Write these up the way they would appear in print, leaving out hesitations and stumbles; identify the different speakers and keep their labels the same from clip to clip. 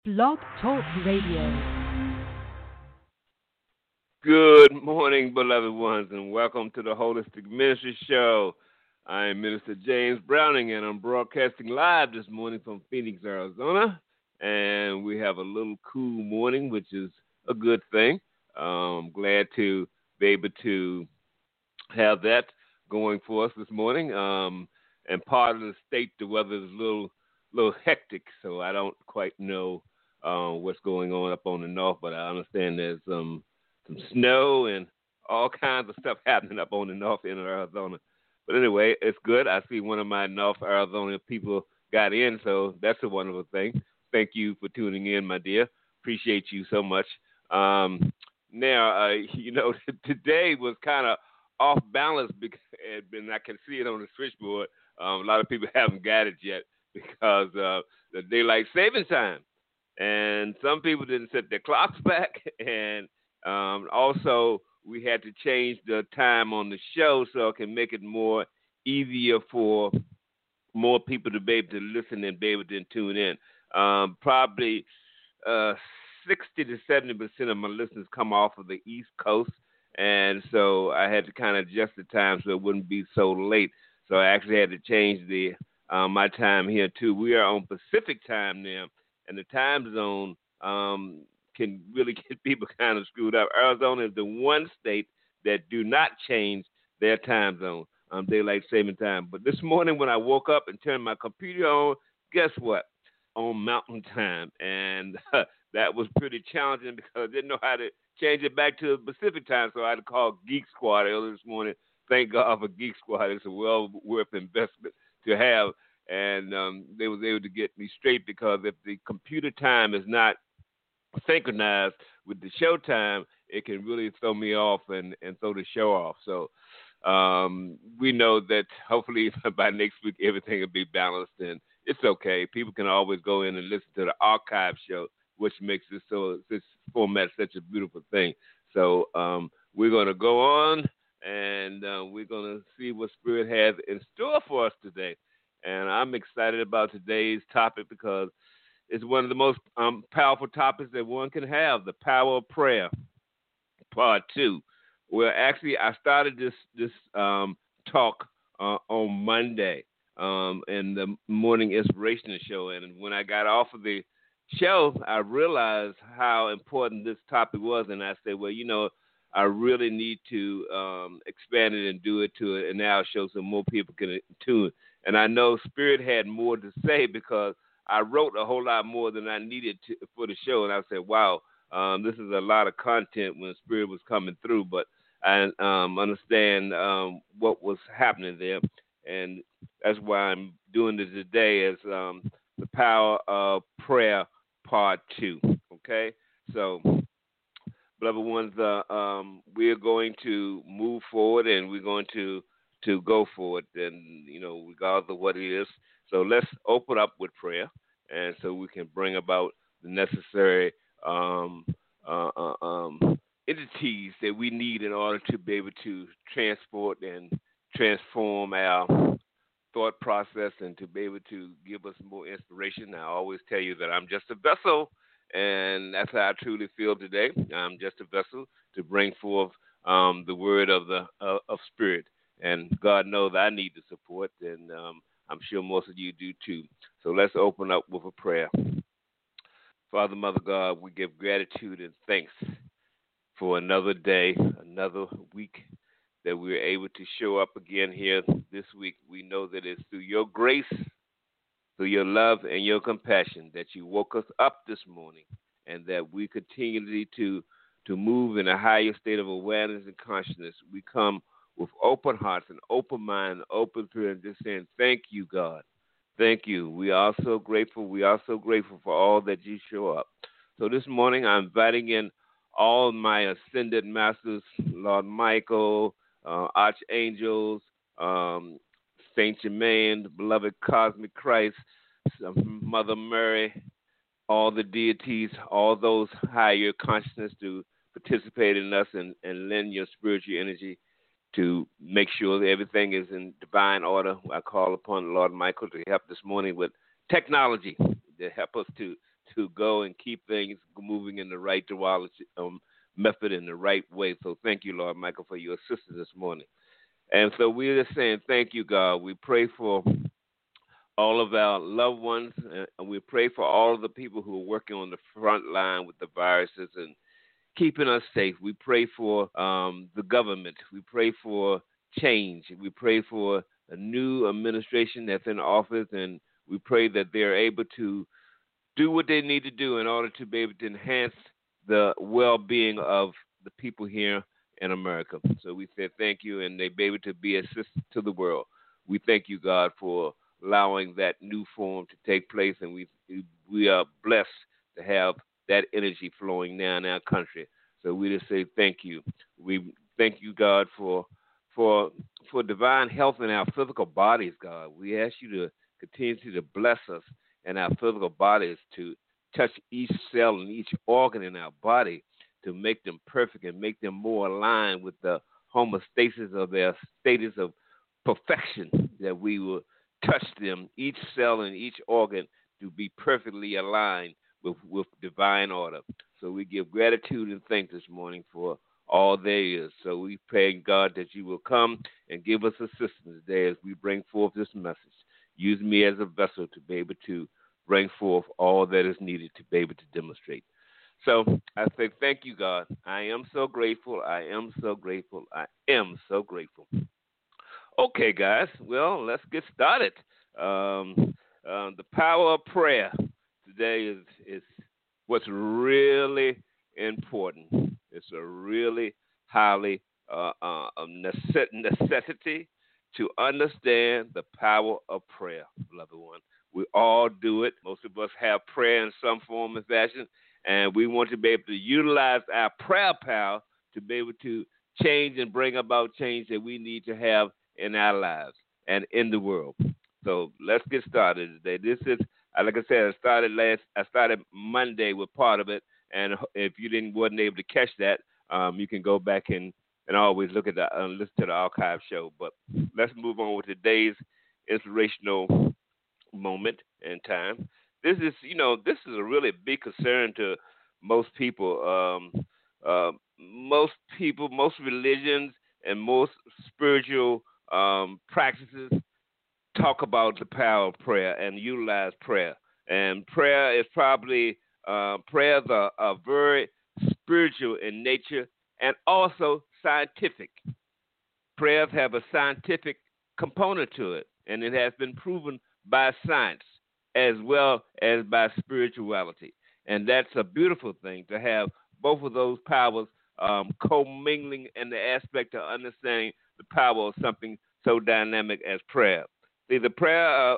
Speaker 1: Blog Talk Radio.
Speaker 2: Good morning, beloved ones, and welcome to the Holistic Ministry Show. I am Minister James Browning, and I'm broadcasting live this morning from Phoenix, Arizona. And we have a little cool morning, which is a good thing. Glad to be able to have that going for us this morning. And part of the state, the weather is a little hectic, so I don't quite know what's going on up on the north, but I understand there's some snow and all kinds of stuff happening up on the north end of Arizona. But anyway, it's good. I see one of my North Arizona people got in, so that's a wonderful thing. Thank you for tuning in, my dear. Appreciate you so much. Now, today was kind of off balance, because, and I can see it on the switchboard. A lot of people haven't got it yet because the daylight saving time. And some people didn't set their clocks back, and also we had to change the time on the show so it can make it more easier for more people to be able to listen and be able to tune in. Probably 60 to 70% of my listeners come off of the East Coast, and so I had to kind of adjust the time so it wouldn't be so late. So I actually had to change the my time here too. We are on Pacific time now, and the time zone can really get people kind of screwed up. Arizona is the one state that do not change their time zone, daylight saving time. But this morning when I woke up and turned my computer on, guess what? On Mountain Time, and that was pretty challenging because I didn't know how to change it back to Pacific time, so I had to call Geek Squad earlier this morning. Thank God for Geek Squad. It's a well worth investment to have, and they was able to get me straight, because if the computer time is not synchronized with the show time, it can really throw me off and throw the show off. So we know that hopefully by next week everything will be balanced, and it's okay. People can always go in and listen to the archive show, which makes this format such a beautiful thing. So we're going to go on, and we're going to see what Spirit has in store for us today. And I'm excited about today's topic because it's one of the most powerful topics that one can have: the power of prayer, part 2. Well, actually, I started this talk on Monday in the morning inspirational show, and when I got off of the show, I realized how important this topic was, and I said, well, I really need to expand it and do it to an hour show so more people can tune. And I know Spirit had more to say because I wrote a whole lot more than I needed for the show, and I said, wow, this is a lot of content when Spirit was coming through, but I understand what was happening there, and that's why I'm doing this today as the power of prayer, part 2, okay? So, beloved ones, we are going to move forward, and we're going to go forward, and, regardless of what it is. So let's open up with prayer, and so we can bring about the necessary entities that we need in order to be able to transport and transform our thought process and to be able to give us more inspiration. I always tell you that I'm just a vessel, and that's how I truly feel today. I'm just a vessel to bring forth the word of Spirit, and God knows I need the support, and I'm sure most of you do too. So let's open up with a prayer. Father, Mother God, we give gratitude and thanks for another day, another week that we're able to show up again here this week. We know that it's through your grace, through your love and your compassion that you woke us up this morning, and that we continue to move in a higher state of awareness and consciousness. We come with open hearts and open mind, open spirit, and just saying, thank you, God. Thank you. We are so grateful. We are so grateful for all that you show up. So this morning I'm inviting in all my ascended masters, Lord Michael, archangels, Saint Germain, the beloved cosmic Christ, Mother Mary, all the deities, all those higher consciousness to participate in us and lend your spiritual energy to make sure that everything is in divine order. I call upon Lord Michael to help this morning with technology to help us to to go and keep things moving in the right method in the right way. So thank you, Lord Michael, for your assistance this morning. And so we're just saying thank you, God. We pray for all of our loved ones, and we pray for all of the people who are working on the front line with the viruses and keeping us safe. We pray for the government. We pray for change. We pray for a new administration that's in office, and we pray that they're able to do what they need to do in order to be able to enhance the well-being of the people here in America. So we say thank you, and they be able to be assistant to the world. We thank you, God, for allowing that new form to take place, and we are blessed to have that energy flowing now in our country. So we just say thank you. We thank you, God, for divine health in our physical bodies, God. We ask you to continue to bless us in our physical bodies, to touch each cell and each organ in our body, to make them perfect and make them more aligned with the homeostasis of their status of perfection, that we will touch them, each cell and each organ, to be perfectly aligned with divine order. So we give gratitude and thanks this morning for all there is. So we pray, God, that you will come and give us assistance today as we bring forth this message. Use me as a vessel to be able to bring forth all that is needed to be able to demonstrate. So I say thank you, God. I am so grateful. I am so grateful. I am so grateful. Okay, guys. Well, let's get started. The power of prayer today is what's really important. It's a really highly necessity to understand the power of prayer, beloved one. We all do it. Most of us have prayer in some form and fashion, and we want to be able to utilize our prayer power to be able to change and bring about change that we need to have in our lives and in the world. So let's get started today. This is, like I said, I started Monday with part of it, and if you wasn't able to catch that, you can go back and always listen to the archive show. But let's move on with today's inspirational moment in time. This is a really big concern to most people. Most religions, and most spiritual practices talk about the power of prayer and utilize prayer. And prayer is probably prayers are very spiritual in nature and also scientific. Prayers have a scientific component to it, and it has been proven by science as well as by spirituality. And that's a beautiful thing, to have both of those powers commingling in the aspect of understanding the power of something so dynamic as prayer. See, the prayer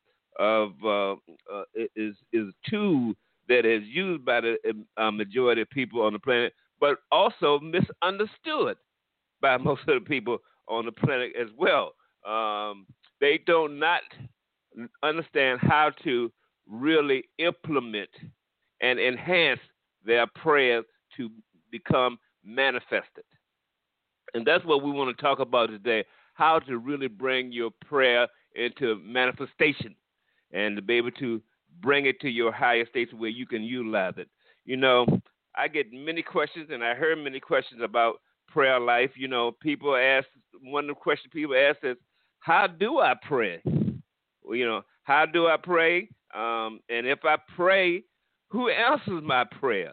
Speaker 2: is a tool that is used by the majority of people on the planet, but also misunderstood by most of the people on the planet as well. They do not understand how to really implement and enhance their prayers to become manifested. And that's what we want to talk about today, how to really bring your prayer into manifestation and to be able to bring it to your higher states where you can utilize it. I get many questions, and I heard many questions about prayer life. People ask, one of the questions people ask is, how do I pray? Well, how do I pray? And if I pray, who answers my prayer?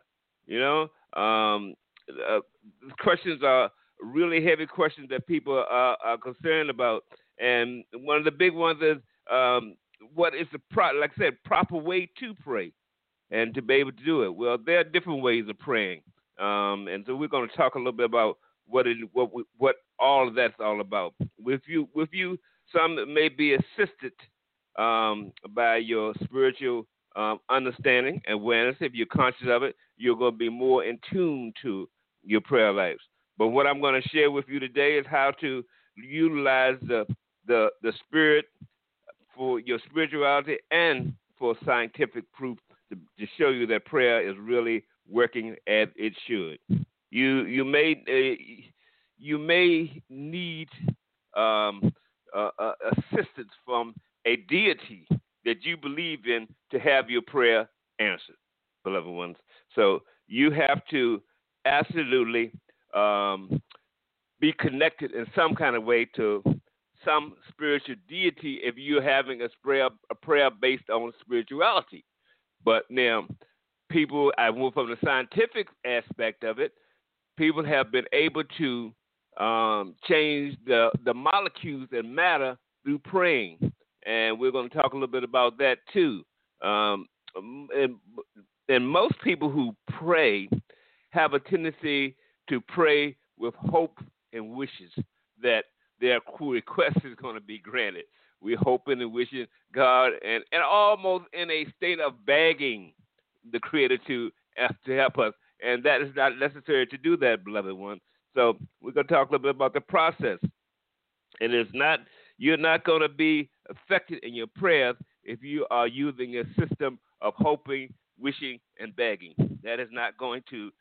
Speaker 2: Questions are really heavy questions that people are concerned about. And one of the big ones is, what is the proper way to pray and to be able to do it? Well, there are different ways of praying, and so we're going to talk a little bit about what all of that's all about. With you, some may be assisted by your spiritual understanding and awareness. If you're conscious of it, you're going to be more in tune to your prayer lives. But what I'm going to share with you today is how to utilize the spirit for your spirituality and for scientific proof to show you that prayer is really working as it should. You may need assistance from a deity that you believe in to have your prayer answered. beloved ones. So you have to absolutely be connected in some kind of way to some spiritual deity if you're having a prayer based on spirituality. But now, people, I went from the scientific aspect of it, people have been able to change the molecules and matter through praying. And we're going to talk a little bit about that too. Um, and, and most people who pray have a tendency to pray with hope and wishes that their request is going to be granted. We're hoping and wishing God and almost in a state of begging the Creator to help us. And that is not necessary to do that, beloved one. So we're going to talk a little bit about the process. And you're not going to be affected in your prayers if you are using a system of hoping, wishing, and begging. That is not going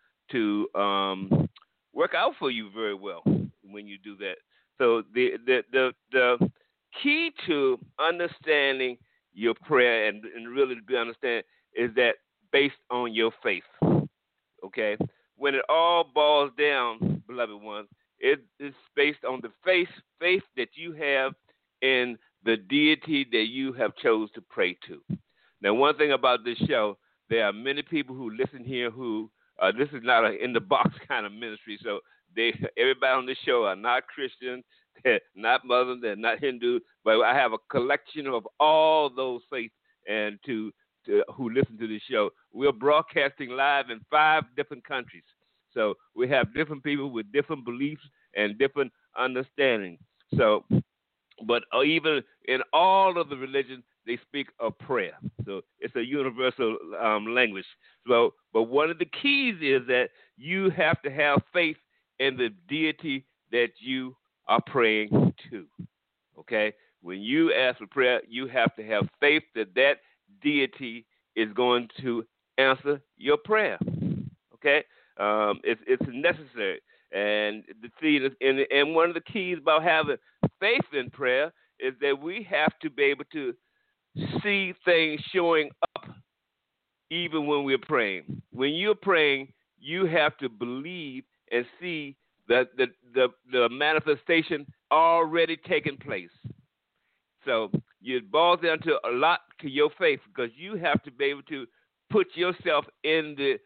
Speaker 2: to work out for you very well when you do that. So the key to understanding your prayer and really to be understand is that based on your faith. Okay? When it all boils down, beloved ones, it is based on the faith that you have in the deity that you have chose to pray to. Now, one thing about this show, there are many people who listen here who this is not an in the box kind of ministry. So everybody on this show are not Christian, they're not Muslim, they're not Hindu, but I have a collection of all those faiths and to who listen to this show. We're broadcasting live in 5 different countries. So we have different people with different beliefs and different understandings. So, but even in all of the religions, they speak of prayer. So it's a universal language. So, but one of the keys is that you have to have faith in the deity that you are praying to. Okay? When you ask for prayer, you have to have faith that that deity is going to answer your prayer. Okay? It's necessary. And and one of the keys about having faith in prayer is that we have to be able to see things showing up even when we're praying. When you're praying, you have to believe and see that the manifestation already taking place. So it boils down to a lot to your faith because you have to be able to put yourself in the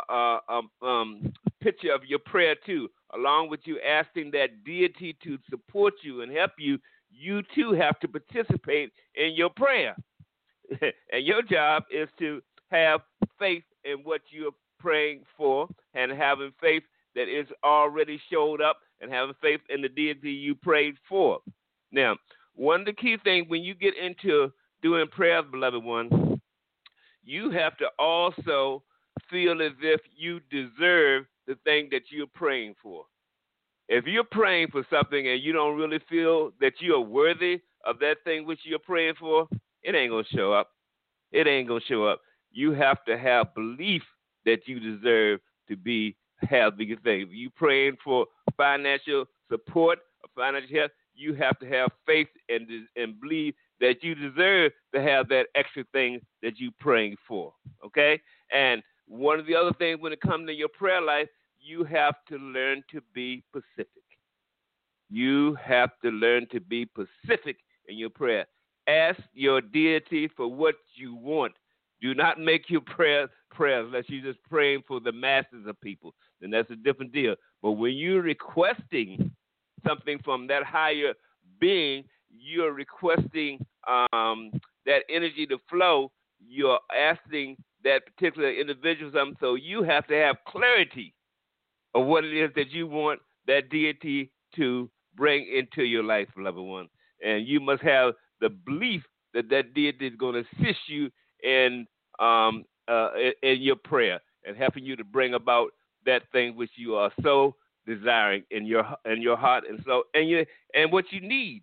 Speaker 2: picture of your prayer too, along with you asking that deity to support you and help you. You too have to participate in your prayer. And your job is to have faith in what you're praying for and having faith that is already showed up and having faith in the deity you prayed for. Now, one of the key things when you get into doing prayers, beloved one, you have to also feel as if you deserve the thing that you're praying for. If you're praying for something and you don't really feel that you are worthy of that thing which you're praying for, it ain't going to show up. It ain't going to show up. You have to have belief that you deserve to have these things. You praying for financial support or financial help, you have to have faith and believe that you deserve to have that extra thing that you're praying for. Okay? And one of the other things when it comes to your prayer life, you have to learn to be specific. You have to learn to be specific in your prayer. Ask your deity for what you want. Do not make your prayers unless you're just praying for the masses of people. Then that's a different deal. But when you're requesting something from that higher being, you're requesting that energy to flow. You're asking that particular individual something. So you have to have clarity of what it is that you want that deity to bring into your life, beloved one. And you must have the belief that that deity is going to assist you in your prayer and helping you to bring about that thing which you are so desiring in your heart and so and what you need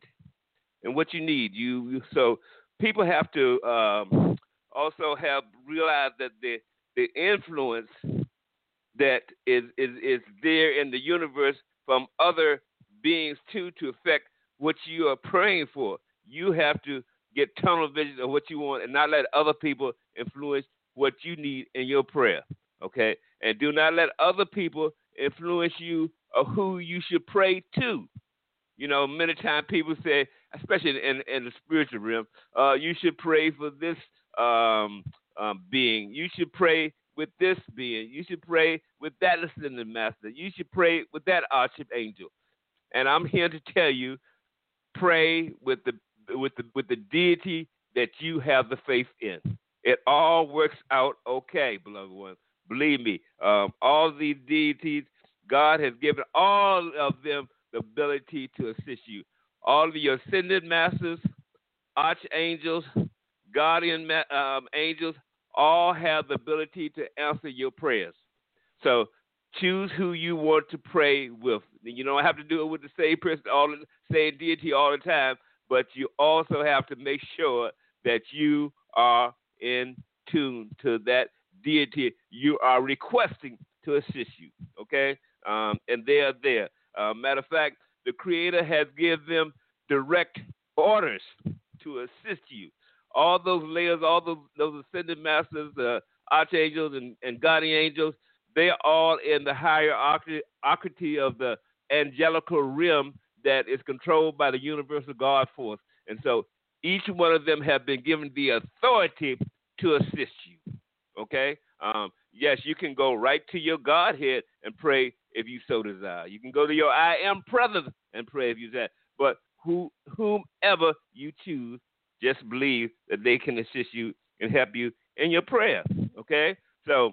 Speaker 2: so people have to also have realized that the influence that is there in the universe from other beings too to affect what you are praying for. You have to get tunnel vision of what you want and not let other people influence what you need in your prayer, okay? And do not let other people influence you or who you should pray to. You know, many times people say, especially in the spiritual realm, you should pray for this being. You should pray with this being. You should pray with that ascended master. You should pray with that archangel. And I'm here to tell you, pray with the deity that you have the faith in. It all works out okay, beloved ones. Believe me, all these deities, God has given all of them the ability to assist you. All of your ascended masters, archangels, guardian angels, all have the ability to answer your prayers. So choose who you want to pray with. You don't have to do it with the same person, same deity all the time, but you also have to make sure that you are in tune to that deity you are requesting to assist you. Okay, and they are there. Matter of fact, the Creator has given them direct orders to assist you. All those layers, all those ascended masters, archangels, and guardian angels, they are all in the hierarchy of the angelical realm that is controlled by the universal God force. And so each one of them have been given the authority to assist you. Okay? Yes, you can go right to your Godhead and pray if you so desire. You can go to your I am presence and pray if you desire. But whomever you choose, just believe that they can assist you and help you in your prayer. Okay? So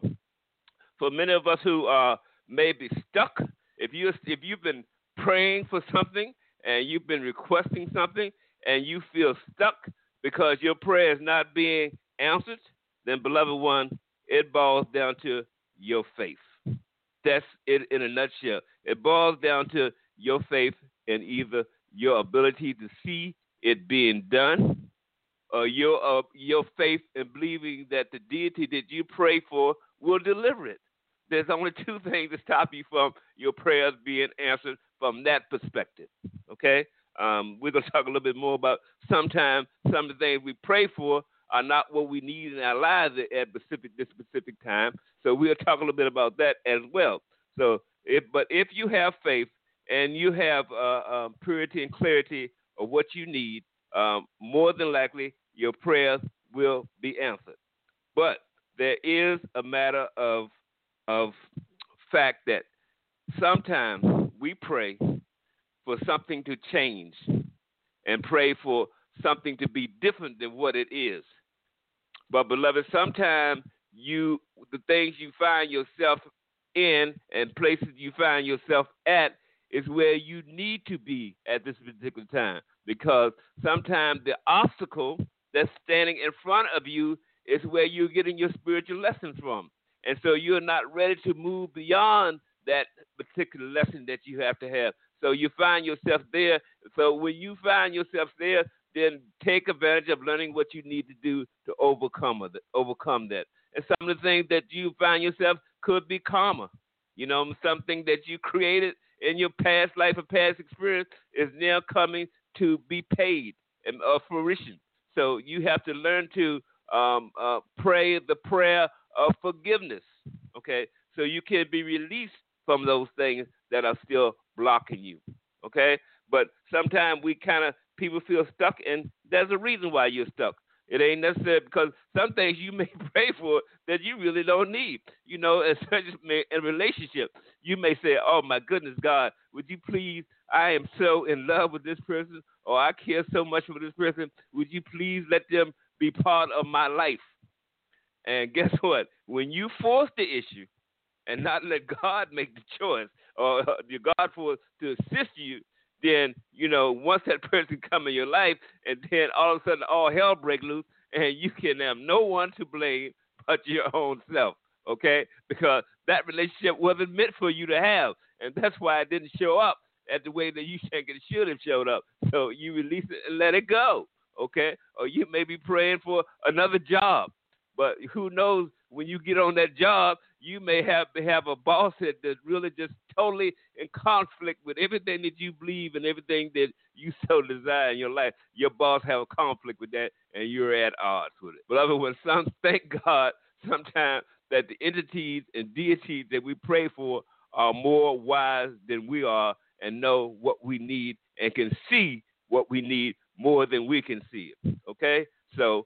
Speaker 2: for many of us who may be stuck, if you've been praying for something and you've been requesting something and you feel stuck because your prayer is not being answered, then, beloved one, it boils down to your faith. That's it in a nutshell. It boils down to your faith in either your ability to see it being done or your faith in believing that the deity that you pray for will deliver it. There's only two things to stop you from your prayers being answered from that perspective. Okay? We're going to talk a little bit more about sometimes some of the things we pray for are not what we need in our lives at this specific time. So we'll talk a little bit about that as well. So, if you have faith and you have purity and clarity of what you need, more than likely your prayers will be answered. But there is a matter of fact that sometimes we pray for something to change and pray for something to be different than what it is. But, beloved, sometimes the things you find yourself in and places you find yourself at is where you need to be at this particular time. Because sometimes the obstacle that's standing in front of you is where you're getting your spiritual lessons from. And so you're not ready to move beyond that particular lesson that you have to have. So you find yourself there. So when you find yourself there, then take advantage of learning what you need to do to overcome that. And some of the things that you find yourself could be karma. You know, something that you created in your past life or past experience is now coming to be paid and fruition. So you have to learn to pray the prayer of forgiveness, okay? So you can be released from those things that are still blocking you, okay? But sometimes people feel stuck, and there's a reason why you're stuck. It ain't necessarily because some things you may pray for that you really don't need. You know, especially in a relationship, you may say, oh, my goodness, God, would you please, I am so in love with this person, or I care so much for this person. Would you please let them be part of my life? And guess what? When you force the issue and not let God make the choice or your God force to assist you, then, you know, once that person come in your life, and then all of a sudden all hell break loose, and you can have no one to blame but your own self, okay? Because that relationship wasn't meant for you to have, and that's why it didn't show up at the way that you think it should have showed up. So you release it and let it go, okay? Or you may be praying for another job, but who knows, when you get on that job, you may have a boss that's really just totally in conflict with everything that you believe and everything that you so desire in your life. Your boss have a conflict with that, and you're at odds with it. Beloved, thank God, sometimes that the entities and deities that we pray for are more wise than we are and know what we need and can see what we need more than we can see it. Okay? So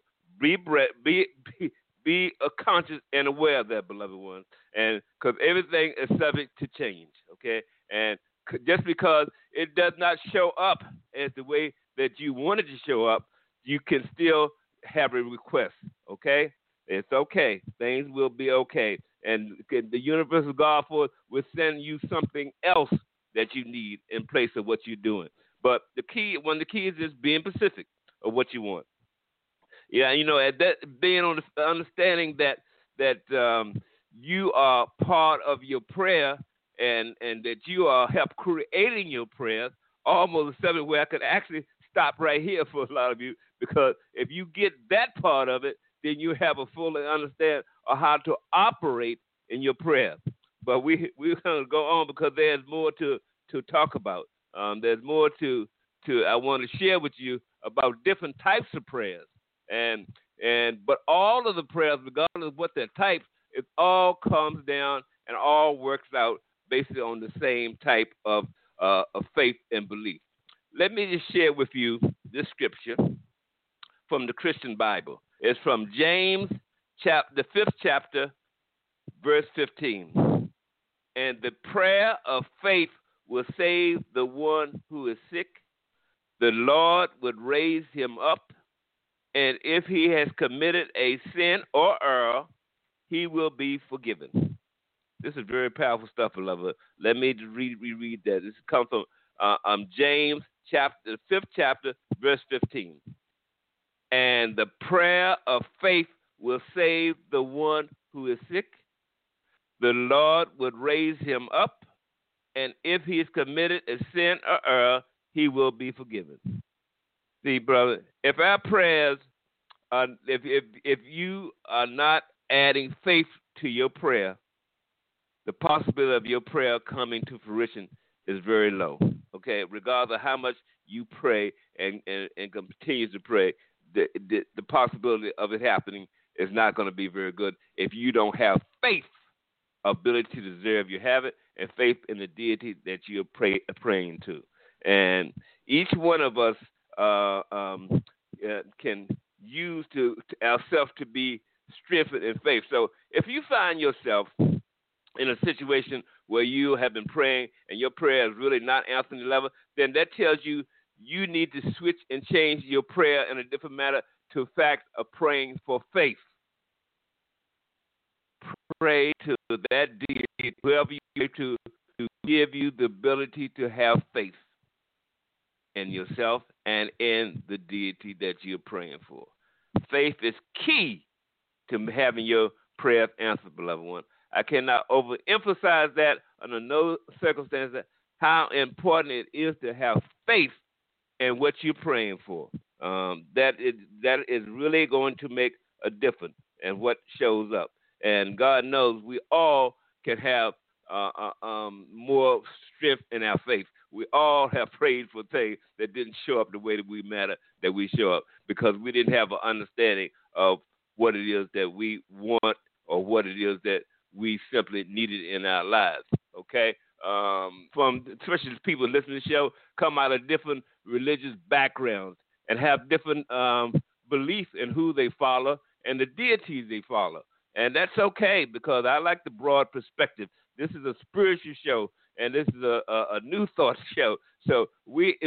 Speaker 2: be conscious and aware of that, beloved ones, and because everything is subject to change. Okay? And just because it does not show up as the way that you wanted to show up, you can still have a request. Okay? It's okay. Things will be okay. And the universal God force will send you something else that you need in place of what you're doing. But one of the keys is being specific of what you want. Yeah, at that being on the understanding that you are part of your prayer and that you are help creating your prayers. Almost something where I could actually stop right here for a lot of you, because if you get that part of it, then you have a full understanding of how to operate in your prayer. But we're going to go on because there's more to talk about. There's more to I want to share with you about different types of prayers, but all of the prayers, regardless of what their types, it all comes down and all works out basically on the same type of faith and belief. Let me just share with you this scripture from the Christian Bible. It's from James, the 5th chapter, verse 15. And the prayer of faith will save the one who is sick. The Lord would raise him up, and if he has committed a sin or error, he will be forgiven. This is very powerful stuff, beloved. Let me reread that. This comes from James, the 5th chapter, verse 15. And the prayer of faith will save the one who is sick. The Lord would raise him up, and if he has committed a sin or error, he will be forgiven. See, brother, if our prayers, if you are not adding faith to your prayer, the possibility of your prayer coming to fruition is very low. Okay, regardless of how much you pray and continue to pray, the possibility of it happening is not going to be very good if you don't have faith, ability to deserve you have it, and faith in the deity that you're praying to. And each one of us can use to ourselves to be strengthened in faith. So if you find yourself in a situation where you have been praying and your prayer is really not answering the level, then that tells you you need to switch and change your prayer in a different manner to the fact of praying for faith. Pray to that deity, whoever you to give you the ability to have faith in yourself and in the deity that you're praying for. Faith is key to having your prayers answered, beloved one. I cannot overemphasize that under no circumstances how important it is to have faith in what you're praying for. That is really going to make a difference in what shows up. And God knows we all can have more strength in our faith. We all have prayed for things that didn't show up the way that we show up because we didn't have an understanding of what it is that we want or what it is that we simply needed in our lives. Okay? From especially people listening to the show come out of different religious backgrounds and have different beliefs in who they follow and the deities they follow. And that's okay because I like the broad perspective. This is a spiritual show, and this is a new thought show. So we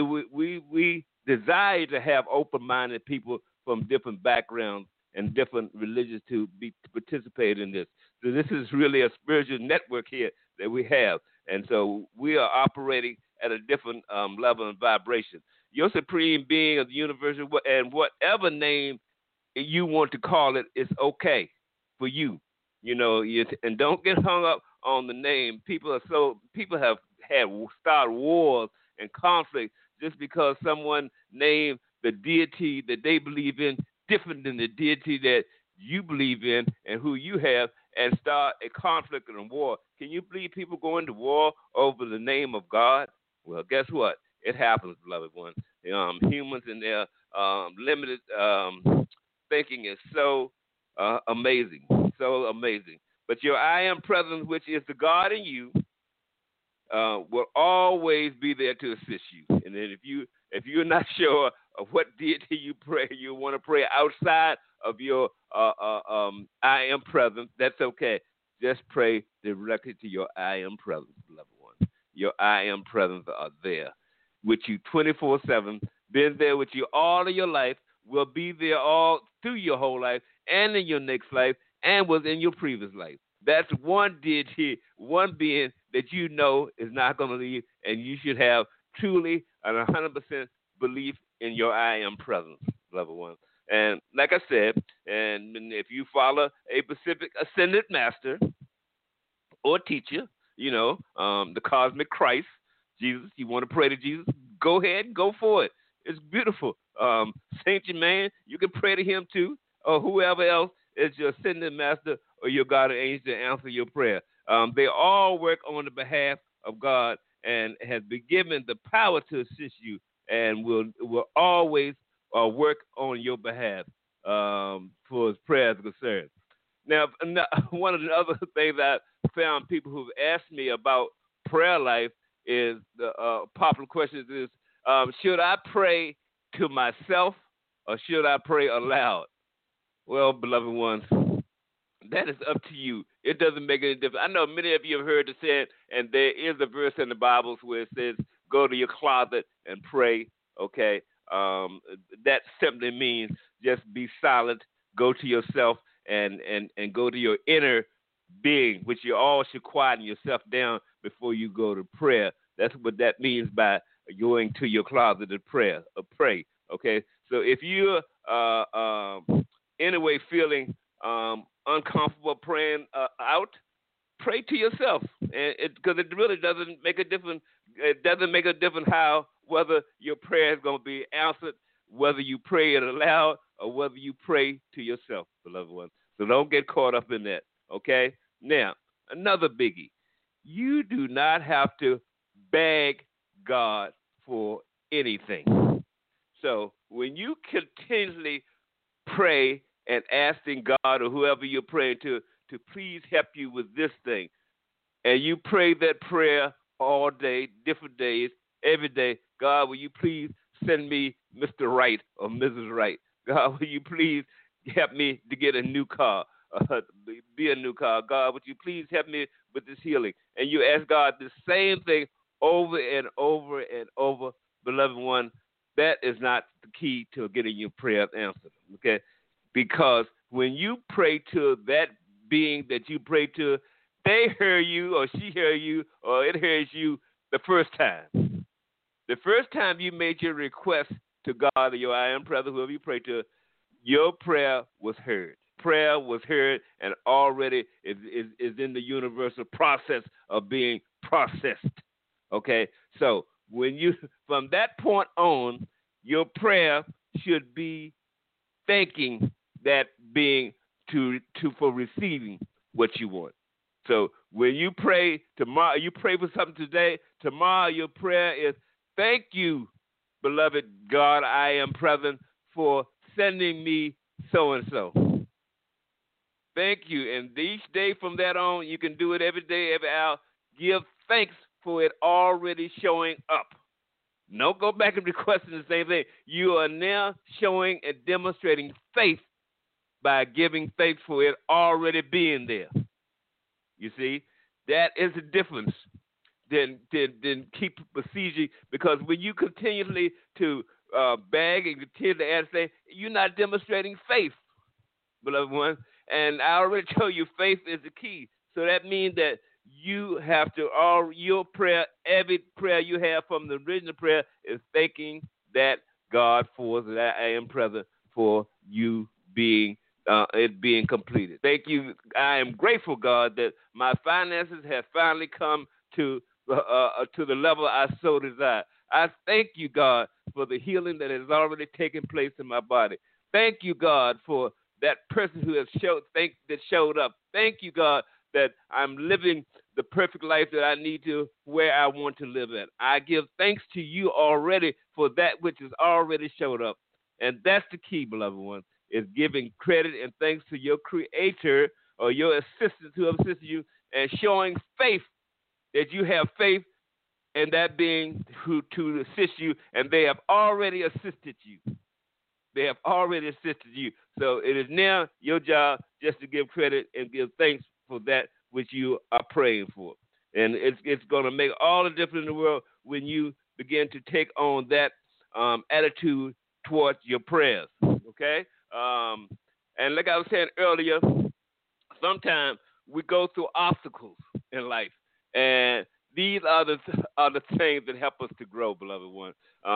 Speaker 2: desire to have open-minded people from different backgrounds and different religions to participate in this. So this is really a spiritual network here that we have. And so we are operating at a different level and vibration. Your supreme being of the universe, and whatever name you want to call it, is okay for you. And don't get hung up on the name. People have started wars and conflict just because someone named the deity that they believe in different than the deity that you believe in and who you have, and start a conflict and a war. Can you believe people go into war over the name of God? Well, guess what? It happens, beloved one. Humans and their limited thinking is so amazing. so amazing. But your I am presence, which is the God in you, will always be there to assist you. And then if you're not sure of what deity you pray, you want to pray outside of your I am presence, that's okay. Just pray directly to your I am presence, beloved one. Your I am presence are there with you 24/7, been there with you all of your life, will be there all through your whole life and in your next life and was in your previous life. That's one deity, one being that you know is not going to leave, and you should have truly and 100% belief in your I am presence, beloved one. And like I said, and if you follow a Pacific Ascended Master or teacher, the cosmic Christ, Jesus, you want to pray to Jesus, go ahead and go for it. It's beautiful. Saint Germain, you can pray to him too, or whoever else is your Ascended Master or your guardian angel to answer your prayer. They all work on the behalf of God and has been given the power to assist you and will always work on your behalf for his prayers concerned. Now, one of the other things I found people who've asked me about prayer life is the popular question is, should I pray to myself or should I pray aloud? Well, beloved ones, that is up to you. It doesn't make any difference. I know many of you have heard it said, and there is a verse in the Bible where it says, go to your closet and pray, okay? That simply means just be silent, go to yourself, and go to your inner being, which you all should quieten yourself down before you go to prayer. That's what that means by going to your closet to pray, okay? So if you're anyway feeling uncomfortable praying out, pray to yourself, because it really doesn't make a difference. It doesn't make a difference whether your prayer is going to be answered, whether you pray it aloud or whether you pray to yourself, beloved ones. So don't get caught up in that, okay? Now, another biggie. You do not have to beg God for anything. So when you continuously pray and asking God or whoever you're praying to please help you with this thing, and you pray that prayer all day, different days, every day, God, will you please send me Mr. Right or Mrs. Right? God, will you please help me to get a new car, be a new car? God, would you please help me with this healing? And you ask God the same thing over and over and over, beloved one. That is not the key to getting your prayers answered, okay? Because when you pray to that being that you pray to, they hear you or she hear you or it hears you the first time. The first time you made your request to God or your I am present, whoever you pray to, your prayer was heard. Prayer was heard and already is in the universal process of being processed. Okay? So when you, from that point on, your prayer should be thanking that being for receiving what you want. So when you pray tomorrow, you pray for something today, tomorrow your prayer is, thank you, beloved God, I am present, for sending me so-and-so. Thank you. And each day from that on, you can do it every day, every hour. Give thanks for it already showing up. Don't go back and requesting the same thing. You are now showing and demonstrating faith by giving thanks for it already being there. You see, that is the difference. Then keep besieging, because when you continually to beg and continue to ask things, you're not demonstrating faith, beloved one. And I already told you faith is the key. So that means that you have to, your prayer, every prayer you have from the original prayer is thanking that God for that I am present for you being it being completed. Thank you. I am grateful, God, that my finances have finally come to the level I so desire. I thank you, God, for the healing that has already taken place in my body. Thank you, God, for that person who has showed up. Thank you, God, that I'm living the perfect life that I need to, where I want to live at. I give thanks to you already for that which has already showed up. And that's the key, beloved one, is giving credit and thanks to your Creator or your assistants who have assisted you, and showing faith that you have faith in that being who to assist you, and they have already assisted you. They have already assisted you. So it is now your job just to give credit and give thanks for that which you are praying for. And it's going to make all the difference in the world when you begin to take on that attitude towards your prayers. Okay? And like I was saying earlier, sometimes we go through obstacles in life. And these are the things that help us to grow, beloved one.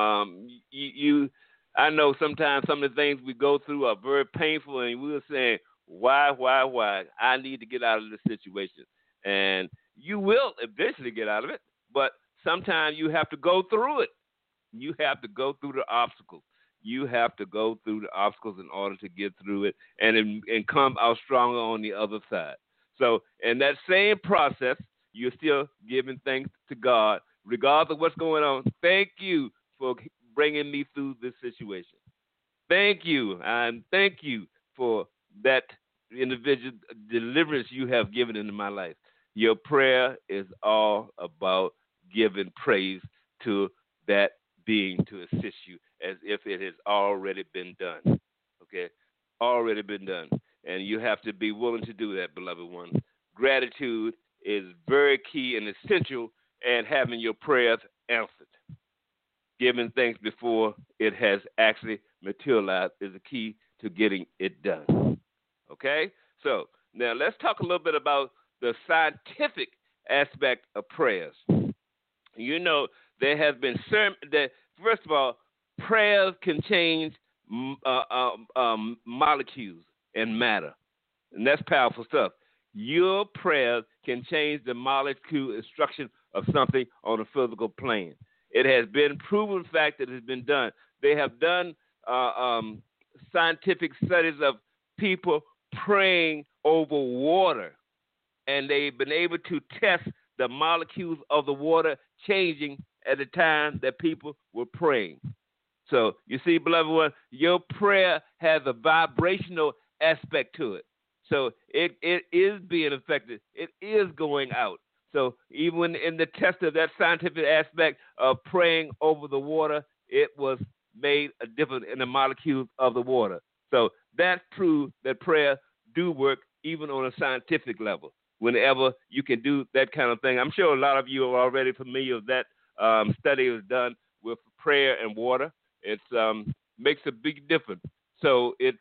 Speaker 2: I know sometimes some of the things we go through are very painful, and we're saying, why? I need to get out of this situation. And you will eventually get out of it, but sometimes you have to go through it. You have to go through the obstacles. You have to go through the obstacles in order to get through it and come out stronger on the other side. So in that same process, you're still giving thanks to God, regardless of what's going on. Thank you for bringing me through this situation. Thank you, and thank you for that individual deliverance you have given into my life. Your prayer is all about giving praise to that being to assist you as if it has already been done. Okay? Already been done. And you have to be willing to do that, beloved one. Gratitude is very key and essential in having your prayers answered. Giving thanks before it has actually materialized is the key to getting it done. Okay? So now let's talk a little bit about the scientific aspect of prayers. You know, there has been certain that, first of all, prayers can change molecules and matter, and that's powerful stuff. Your prayers can change the molecule instruction of something on a physical plane. It has been proven fact that it has been done. They have done scientific studies of people praying over water, and they've been able to test the molecules of the water changing at the time that people were praying. So you see, beloved one, your prayer has a vibrational aspect to it. So it is being affected. It is going out. So even in the test of that scientific aspect of praying over the water, it was made a difference in the molecules of the water. So that proves that prayer do work even on a scientific level. Whenever you can do that kind of thing, I'm sure a lot of you are already familiar with that study was done with prayer and water. It makes a big difference. So it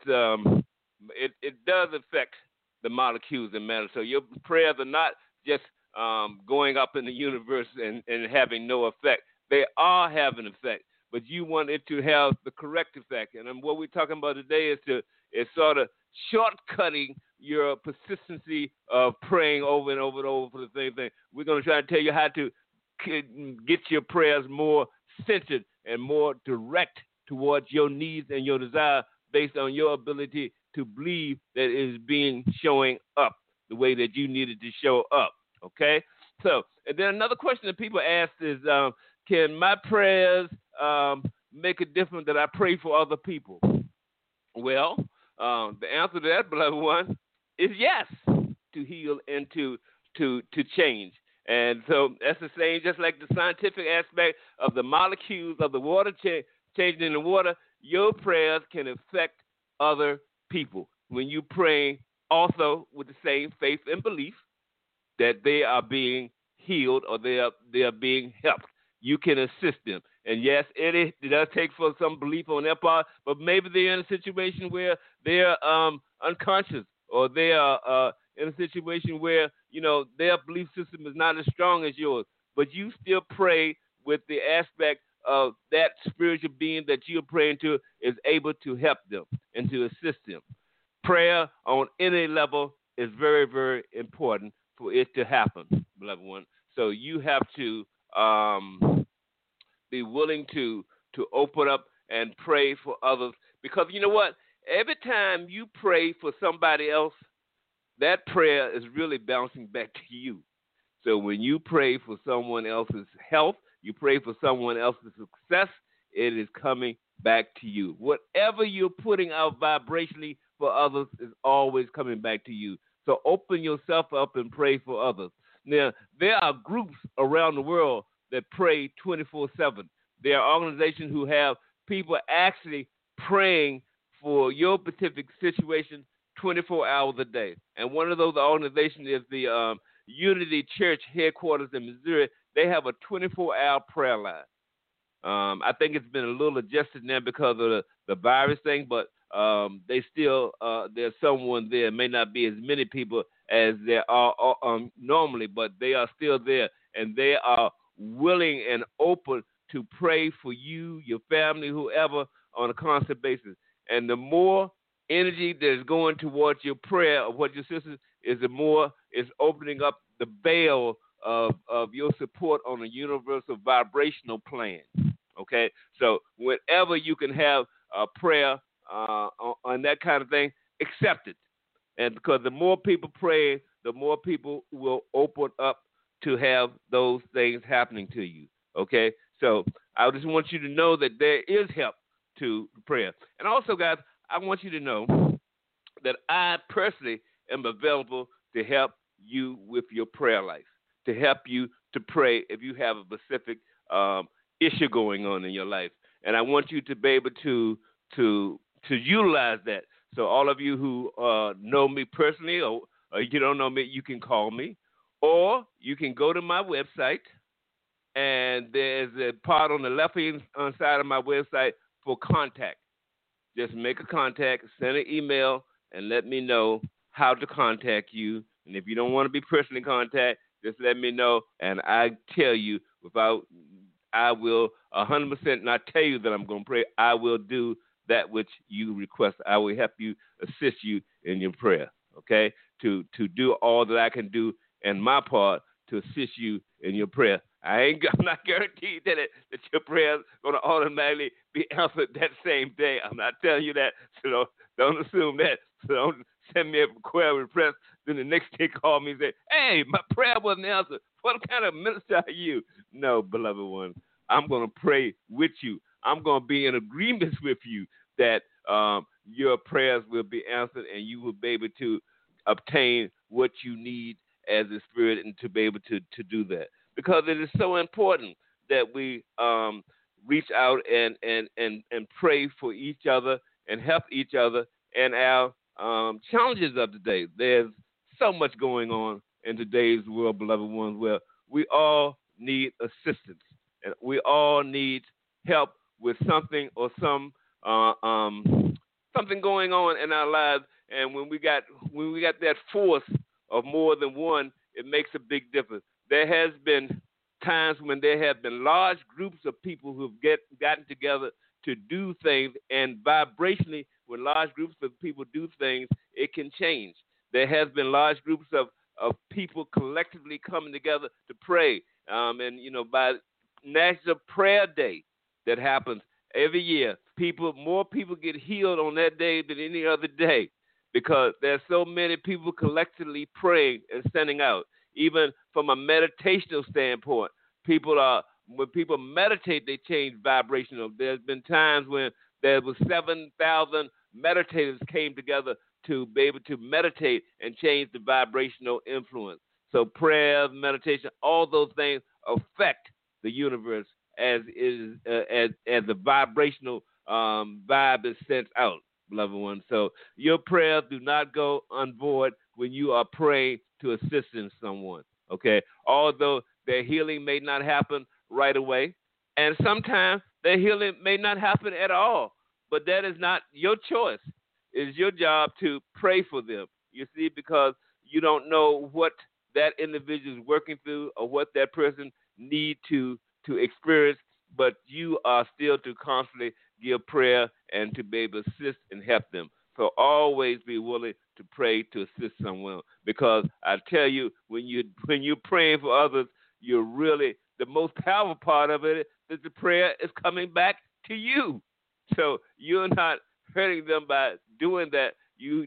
Speaker 2: does affect the molecules and matter. So your prayers are not just going up in the universe and having no effect. They are having effect, but you want it to have the correct effect. And what we're talking about today is sort of shortcutting your persistency of praying over and over and over for the same thing. We're going to try to tell you how to get your prayers more centered and more direct towards your needs and your desire based on your ability to believe that it is being showing up the way that you need it to show up. Okay? So, and then another question that people ask is, can my prayers make a difference that I pray for other people? Well, the answer to that, beloved one, is yes, to heal and to change. And so that's the same, just like the scientific aspect of the molecules of the water changing in the water, your prayers can affect other people. When you pray also with the same faith and belief that they are being healed or they are being helped, you can assist them. And yes, it does take for some belief on their part, but maybe they're in a situation where they're unconscious, or they are in a situation where, you know, their belief system is not as strong as yours. But you still pray with the aspect of that spiritual being that you're praying to is able to help them and to assist them. Prayer on any level is very, very important for it to happen, beloved one. So you have to be willing to open up and pray for others, because you know what? Every time you pray for somebody else, that prayer is really bouncing back to you. So when you pray for someone else's health, you pray for someone else's success, it is coming back to you. Whatever you're putting out vibrationally for others is always coming back to you. So open yourself up and pray for others. Now, there are groups around the world that pray 24/7. There are organizations who have people actually praying for your specific situation 24 hours a day. And one of those organizations is the Unity Church headquarters in Missouri. They have a 24-hour prayer line. I think it's been a little adjusted now because of the virus thing, but they still there's someone there. It may not be as many people as there are normally, but they are still there, and they are willing and open to pray for you, your family, whoever, on a constant basis. And the more energy that is going towards your prayer of what your sisters is, the more it's opening up the veil of your support on a universal vibrational plane. Okay? So whenever you can have a prayer on that kind of thing, accept it. And because the more people pray, the more people will open up to have those things happening to you. Okay? So I just want you to know that there is help to prayer. And also, guys, I want you to know that I personally am available to help you with your prayer life, to help you to pray if you have a specific issue going on in your life. And I want you to be able to utilize that. So all of you who know me personally or you don't know me, you can call me. Or you can go to my website, and there's a part on the left-hand side of my website for contact. Just make a contact, send an email, and let me know how to contact you. And if you don't want to be personally contacted, just let me know, and I tell you I will 100% not tell you that I'm going to pray. I will do that which you request. I will help you, assist you in your prayer, okay, to do all that I can do in my part to assist you in your prayer. I'm not guaranteed that your prayer is going to automatically be answered that same day. I'm not telling you that, so don't assume that. So don't send me a prayer request, then the next day call me and say, hey, my prayer wasn't answered. What kind of minister are you? No, beloved one, I'm going to pray with you. I'm going to be in agreement with you that your prayers will be answered and you will be able to obtain what you need as a spirit and to be able to do that. Because it is so important that we reach out and pray for each other and help each other in our challenges of today. There's so much going on in today's world, beloved ones, where we all need assistance and we all need help with something or something going on in our lives. And when we got that force of more than one, it makes a big difference. There has been times when there have been large groups of people who've gotten together to do things, and vibrationally, when large groups of people do things, it can change. There has been large groups of people collectively coming together to pray. And, by National Prayer Day that happens every year, more people get healed on that day than any other day because there's so many people collectively praying and sending out. Even from a meditational standpoint, when people meditate, they change vibrational. There's been times when there was 7,000 meditators came together to be able to meditate and change the vibrational influence. So prayer, meditation, all those things affect the universe as the vibrational vibe is sent out, beloved one. So your prayers do not go unvoid when you are praying to assist in someone, okay? Although their healing may not happen right away, and sometimes their healing may not happen at all, but that is not your choice. It's your job to pray for them, you see, because you don't know what that individual is working through or what that person need to experience, but you are still to constantly give prayer and to be able to assist and help them. So always be willing to pray to assist someone, because I tell you, when you're praying for others, you're really, the most powerful part of it is the prayer is coming back to you. So you're not hurting them by doing that. You're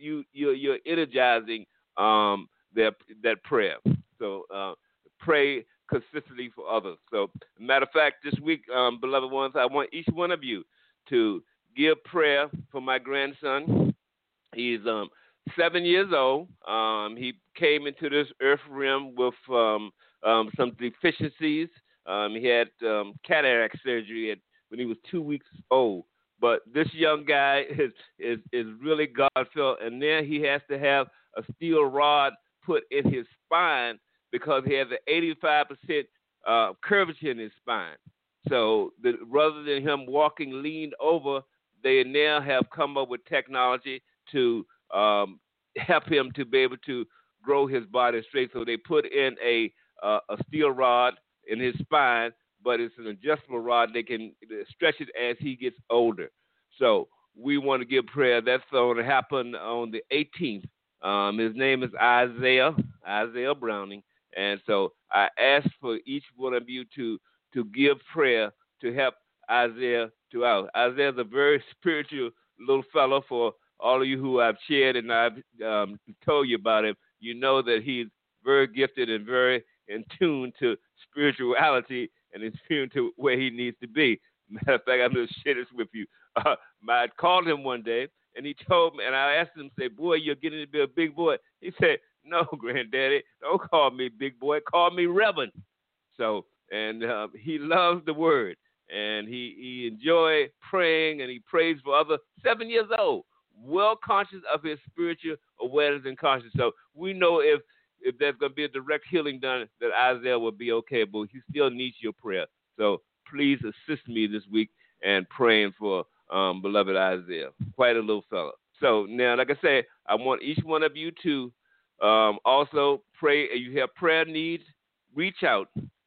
Speaker 2: energizing that prayer. So pray consistently for others. So, matter of fact, this week, beloved ones, I want each one of you to give prayer for my grandson. He's 7 years old. He came into this earth realm with some deficiencies. He had cataract surgery when he was 2 weeks old. But this young guy is really God filled, and then he has to have a steel rod put in his spine because he has an 85% curvature in his spine. So rather than him walking leaned over, they now have come up with technology to help him to be able to grow his body straight. So they put in a steel rod in his spine, but it's an adjustable rod. They can stretch it as he gets older. So we want to give prayer. That's going to happen on the 18th. His name is Isaiah Browning. And so I ask for each one of you to give prayer to help Isaiah out. Isaiah's a very spiritual little fellow. For all of you who I've shared and I've told you about him, you know that he's very gifted and very in tune to spirituality and in tune to where he needs to be. Matter of fact, I'm going to share this with you. I called him one day, and he told me, and I asked him, say, boy, you're getting to be a big boy. He said, no, granddaddy, don't call me big boy. Call me Reverend. So, and he loves the word, and he enjoys praying, and he prays for others. 7 years old, well conscious of his spiritual awareness and conscience. So we know if there's going to be a direct healing done, that Isaiah will be okay, but he still needs your prayer. So please assist me this week in praying for beloved Isaiah. Quite a little fella. So now, like I said, I want each one of you to also pray. If you have prayer needs, reach out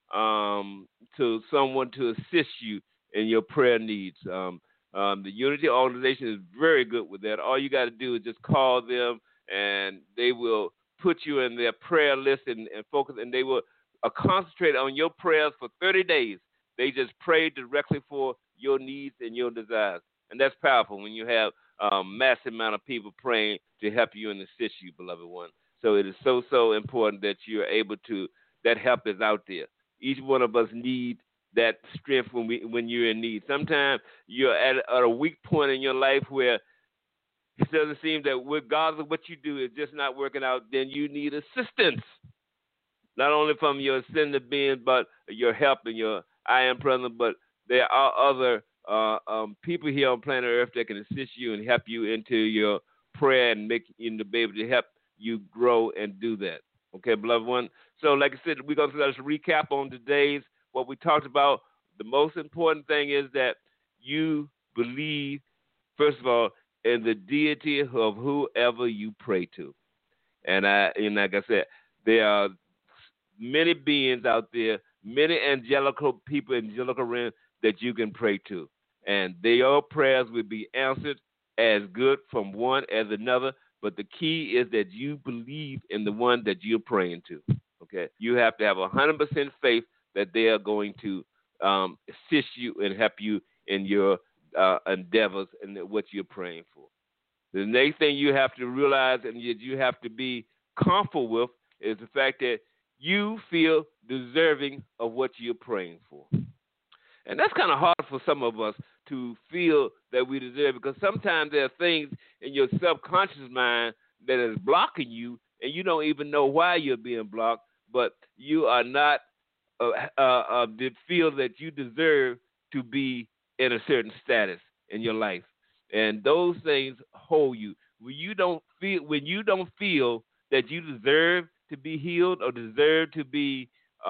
Speaker 2: to someone to assist you in your prayer needs. The Unity Organization is very good with that. All you got to do is just call them, and they will put you in their prayer list and focus, and they will concentrate on your prayers for 30 days. They just pray directly for your needs and your desires. And that's powerful when you have a massive amount of people praying to help you and assist you, beloved one. So it is so important that you're able to, that help is out there. Each one of us need that strength when you're in need. Sometimes you're at a weak point in your life where it doesn't seem that regardless of what you do, it's just not working out. Then you need assistance, not only from your ascended beings, but your help and your I am present. But there are other people here on planet Earth that can assist you and help you into your prayer and make you to be able to help you grow and do that. Okay, beloved one. So, like I said, we're going to just recap on today's what we talked about. The most important thing is that you believe, first of all, in the deity of whoever you pray to. And like I said, there are many beings out there, many angelical people, angelical realms that you can pray to. And your prayers will be answered as good from one as another. But the key is that you believe in the one that you're praying to. Okay, you have to have 100% faith that they are going to assist you and help you in your endeavors and what you're praying for. The next thing you have to realize and you have to be comfortable with is the fact that you feel deserving of what you're praying for. And that's kind of hard for some of us to feel that we deserve, because sometimes there are things in your subconscious mind that is blocking you, and you don't even know why you're being blocked, but you are not feel that you deserve to be in a certain status in your life. And those things hold you. When you don't feel that you deserve to be healed or deserve to be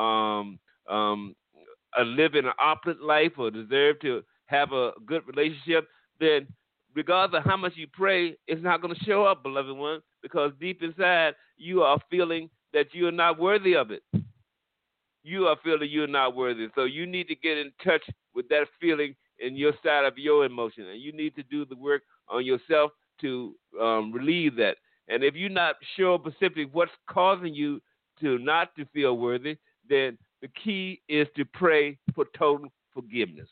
Speaker 2: live in an opulent life or deserve to have a good relationship, then regardless of how much you pray, it's not going to show up, beloved one, because deep inside you are feeling that you are not worthy of it. You are feeling you're not worthy. So you need to get in touch with that feeling in your side of your emotion, and you need to do the work on yourself to relieve that. And if you're not sure specifically what's causing you to not to feel worthy, then the key is to pray for total forgiveness.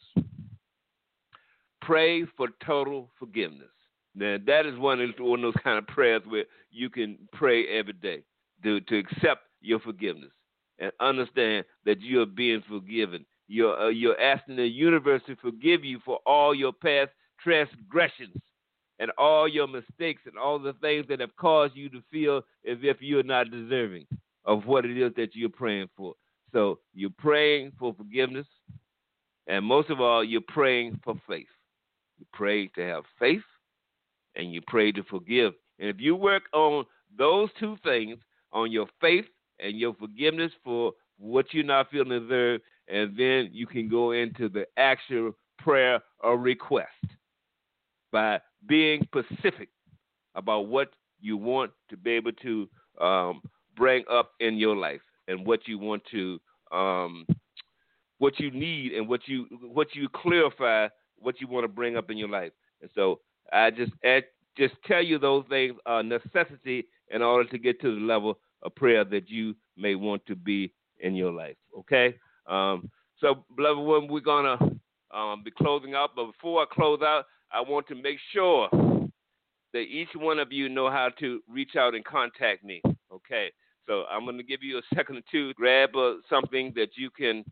Speaker 2: Pray for total forgiveness. Now, that is one of those kind of prayers where you can pray every day to accept your forgiveness and understand that you are being forgiven. You're asking the universe to forgive you for all your past transgressions. and all your mistakes and all the things that have caused you to feel as if you're not deserving of what it is that you're praying for. So you're praying for forgiveness, and most of all, you're praying for faith. You pray to have faith, and you pray to forgive. And if you work on those two things, on your faith and your forgiveness for what you're not feeling deserve, and then you can go into the actual prayer or request by being specific about what you want to be able to bring up in your life and what you want to, what you need, and what you clarify what you want to bring up in your life. And so I just tell you those things are necessity in order to get to the level of prayer that you may want to be in your life. Okay. So, beloved one, we're gonna be closing out. But before I close out, I want to make sure that each one of you know how to reach out and contact me. Okay. So I'm going to give you a second or two. Grab something that you can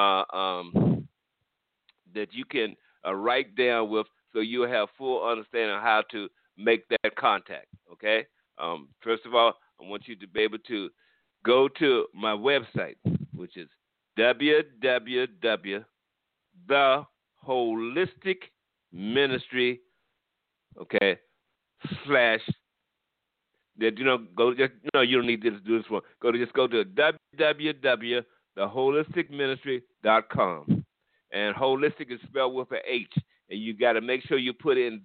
Speaker 2: write down with, so you'll have full understanding of how to make that contact. Okay. First of all, I want you to be able to go to my website, which is www.theholisticministry. Okay. / that go just you don't need to do this one. Go to www.theholisticministry.com, and holistic is spelled with an H, and you got to make sure you put in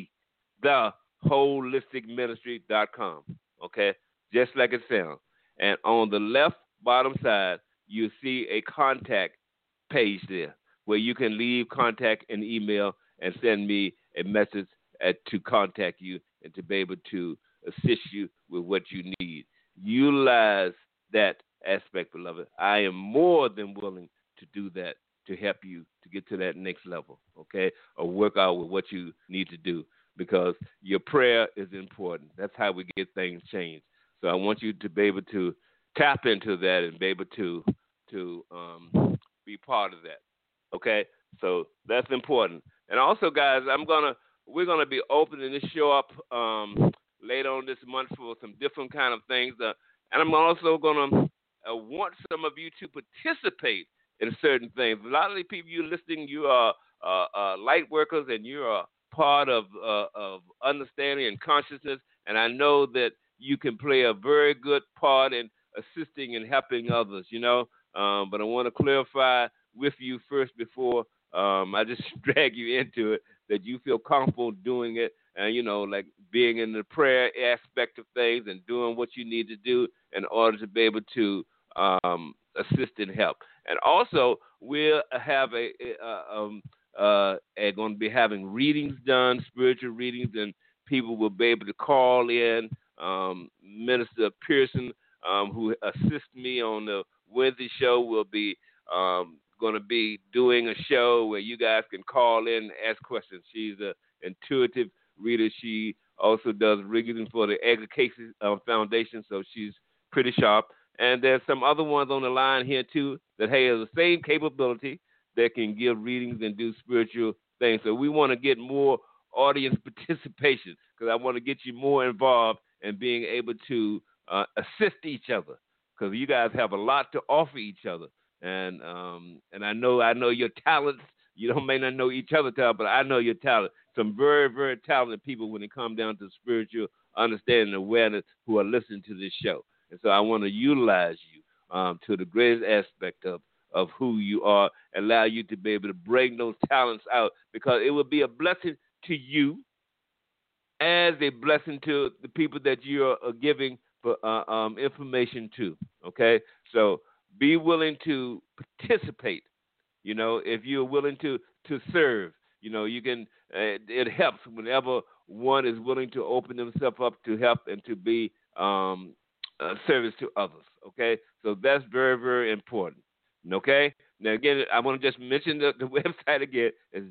Speaker 2: theholisticministry.com. Okay, just like it sounds. And on the left bottom side, you see a contact page there where you can leave contact and email and send me a message to contact you and to be able to assist you with what you need. Utilize that aspect, beloved. I am more than willing to do that to help you to get to that next level, okay, or work out with what you need to do, because your prayer is important. That's how we get things changed. So I want you to be able to tap into that and be able to be part of that, okay? So that's important. And also, guys, we're gonna be opening this show up later on this month for some different kind of things. And I'm also going to want some of you to participate in certain things. A lot of the people you're listening, you are light workers, and you are part of understanding and consciousness. And I know that you can play a very good part in assisting and helping others, But I want to clarify with you first before I just drag you into it, that you feel comfortable doing it, and like being in the prayer aspect of things and doing what you need to do in order to be able to assist and help. And also, we'll have going to be having readings done, spiritual readings, and people will be able to call in. Minister Pearson, who assists me on the Wednesday show, will be going to be doing a show where you guys can call in and ask questions. She's an intuitive reader. She also does reading for the Education Foundation, so she's pretty sharp. And there's some other ones on the line here, too, that have the same capability that can give readings and do spiritual things. So we want to get more audience participation, because I want to get you more involved in being able to assist each other, because you guys have a lot to offer each other. And I know your talents. You may not know each other's talent, but I know your talent. Some very, very talented people when it comes down to spiritual understanding and awareness who are listening to this show. And so I want to utilize you to the greatest aspect of who you are, and allow you to be able to bring those talents out, because it will be a blessing to you as a blessing to the people that you are giving information to. Okay? So be willing to participate. If you're willing to serve, you can. It helps whenever one is willing to open themselves up to help and to be service to others. Okay, so that's very, very important. Okay. Now again, I want to just mention the website again. It's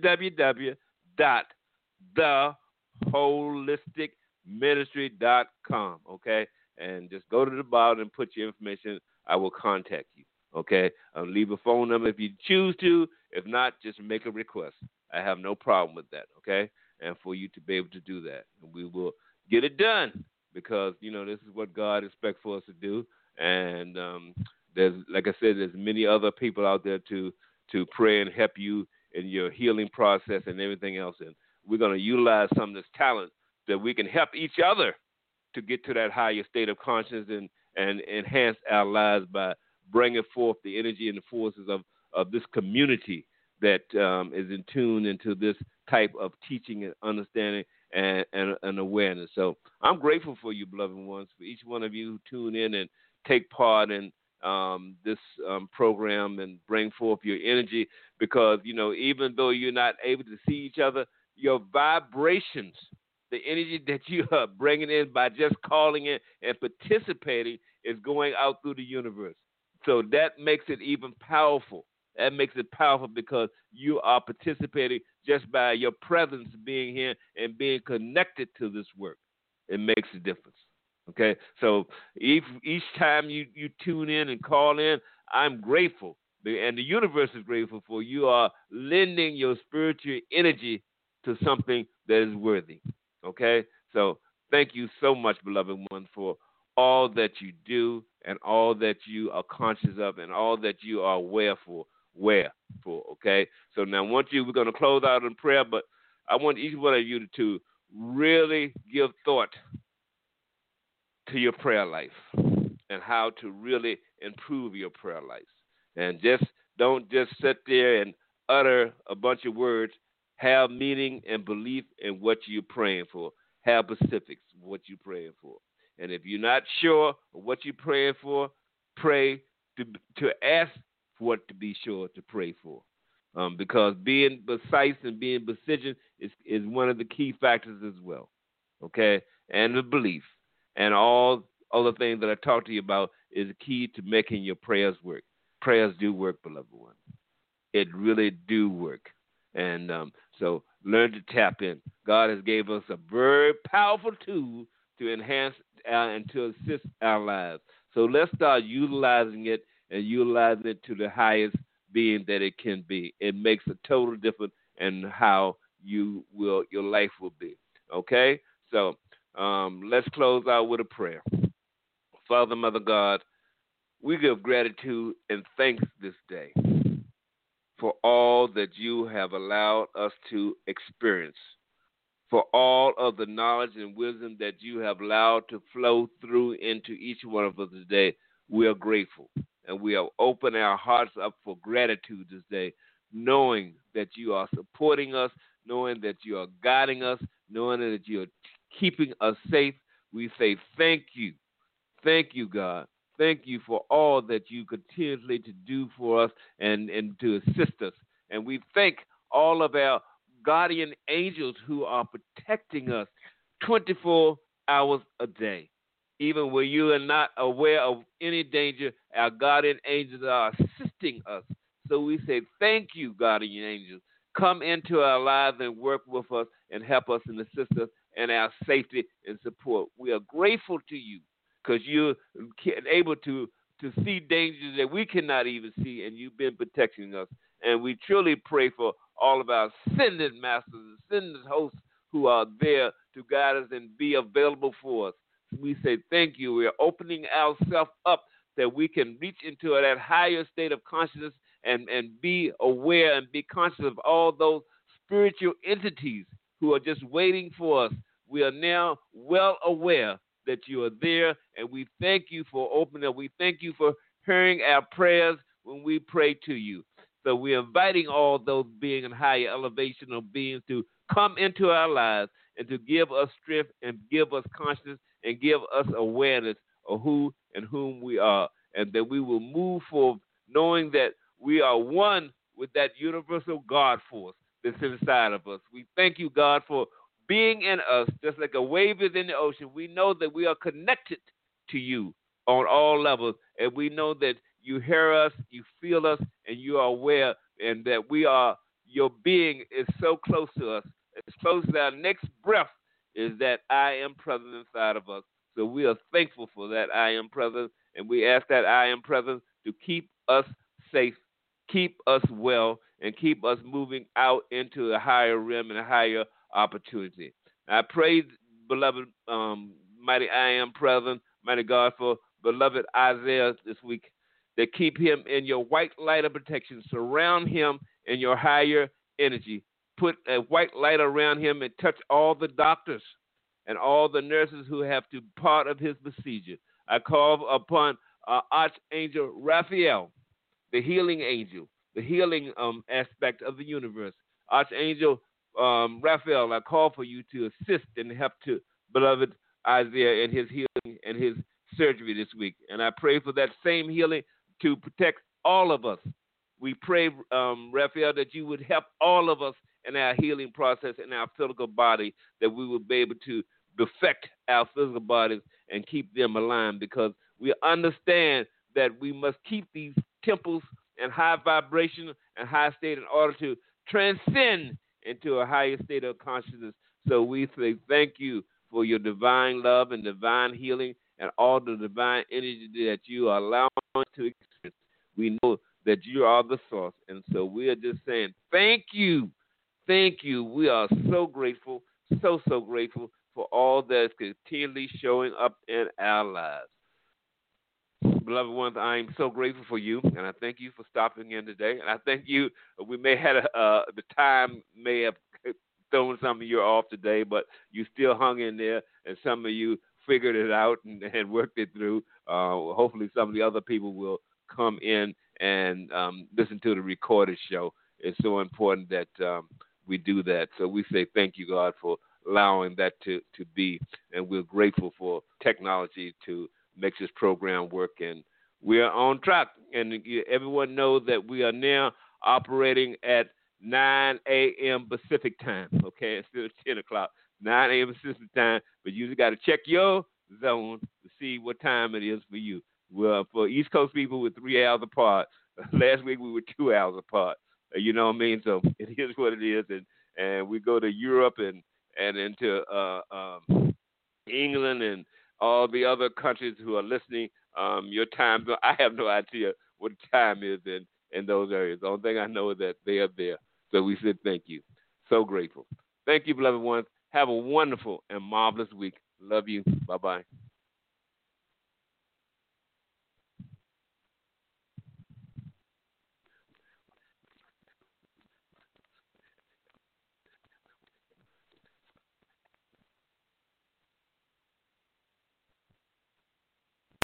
Speaker 2: www.theholisticministry.com. Okay, and just go to the bottom and put your information. I will contact you. Okay, leave a phone number if you choose to. If not, just make a request. I have no problem with that. Okay, and for you to be able to do that. And we will get it done because, this is what God expects for us to do. And there's, like I said, there's many other people out there to pray and help you in your healing process and everything else. And we're going to utilize some of this talent that we can help each other to get to that higher state of consciousness and enhance our lives by bringing forth the energy and the forces of this community that is in tune into this type of teaching and understanding and awareness. So I'm grateful for you, beloved ones, for each one of you who tune in and take part in this program and bring forth your energy because, even though you're not able to see each other, your vibrations, the energy that you are bringing in by just calling in and participating is going out through the universe. So that makes it even powerful. That makes it powerful because you are participating just by your presence being here and being connected to this work. It makes a difference. Okay? So each time you tune in and call in, I'm grateful. And the universe is grateful for you are lending your spiritual energy to something that is worthy. Okay? So thank you so much, beloved one, for all that you do and all that you are conscious of and all that you are aware for. Okay? So now we're going to close out in prayer, but I want each one of you to really give thought to your prayer life and how to really improve your prayer life. And don't just sit there and utter a bunch of words. Have meaning and belief in what you're praying for. Have specifics of what you're praying for. And if you're not sure of what you're praying for, pray to ask for what to be sure to pray for. Because being precise and being precision is one of the key factors as well. Okay? And the belief. And all other things that I talked to you about is the key to making your prayers work. Prayers do work, beloved one. It really do work. And so learn to tap in. God has gave us a very powerful tool to enhance and to assist our lives. So let's start utilizing it and utilizing it to the highest being that it can be. It makes a total difference in how your life will be. Okay? So let's close out with a prayer. Father, Mother God, we give gratitude and thanks this day for all that you have allowed us to experience, for all of the knowledge and wisdom that you have allowed to flow through into each one of us today. We are grateful, and we have opened our hearts up for gratitude this day, knowing that you are supporting us, knowing that you are guiding us, knowing that you are keeping us safe. We say thank you. Thank you, God. Thank you for all that you continuously to do for us and to assist us. And we thank all of our guardian angels who are protecting us 24 hours a day. Even when you are not aware of any danger, our guardian angels are assisting us. So we say thank you, guardian angels. Come into our lives and work with us and help us and assist us in our safety and support. We are grateful to you, because you're able to see dangers that we cannot even see, and you've been protecting us. And we truly pray for all of our ascended masters and ascended hosts who are there to guide us and be available for us. We say thank you. We are opening ourselves up that we can reach into that higher state of consciousness and be aware and be conscious of all those spiritual entities who are just waiting for us. We are now well aware that you are there, and we thank you for opening up. We thank you for hearing our prayers when we pray to you. So we're inviting all those being in higher elevational beings to come into our lives and to give us strength and give us consciousness and give us awareness of who and whom we are, and that we will move forward knowing that we are one with that universal God force that's inside of us. We thank you, God, for being in us, just like a wave is in the ocean. We know that we are connected to you on all levels, and we know that you hear us, you feel us, and you are aware, and that your being is so close to us. As close as our next breath is that I am present inside of us. So we are thankful for that I am present, and we ask that I am present to keep us safe, keep us well, and keep us moving out into a higher realm and a higher opportunity. I pray, beloved, mighty I am present, mighty God, for beloved Isaiah this week, that keep him in your white light of protection. Surround him in your higher energy. Put a white light around him and touch all the doctors and all the nurses who have to part of his procedure. I call upon Archangel Raphael, the healing angel, the healing aspect of the universe. Archangel Raphael, I call for you to assist and help to beloved Isaiah in his healing and his surgery this week. And I pray for that same healing to protect all of us. We pray, Raphael, that you would help all of us in our healing process in our physical body, that we would be able to perfect our physical bodies and keep them aligned, because we understand that we must keep these temples in high vibration and high state in order to transcend into a higher state of consciousness. So we say thank you for your divine love and divine healing and all the divine energy that you are allowing us to experience. We know that you are the source. And so we are just saying thank you. Thank you. We are so grateful, so grateful for all that is continually showing up in our lives. Beloved ones, I am so grateful for you, and I thank you for stopping in today. And I thank you. We may have the time may have thrown some of you off today, but you still hung in there, and some of you figured it out and worked it through. Hopefully, some of the other people will come in and listen to the recorded show. It's so important that we do that. So we say thank you, God, for allowing that to be, and we're grateful for technology to make this program work, and we are on track. And everyone knows that we are now operating at 9 a.m. Pacific time, okay, instead of 10 o'clock, 9 a.m. Pacific time, but you just got to check your zone to see what time it is for you. Well, for East Coast people, we're 3 hours apart. Last week, we were 2 hours apart. You know what I mean? So it is what it is, and we go to Europe and into England and all the other countries who are listening. Your time, I have no idea what the time is in those areas. The only thing I know is that they are there. So we said thank you. So grateful. Thank you, beloved ones. Have a wonderful and marvelous week. Love you. Bye-bye.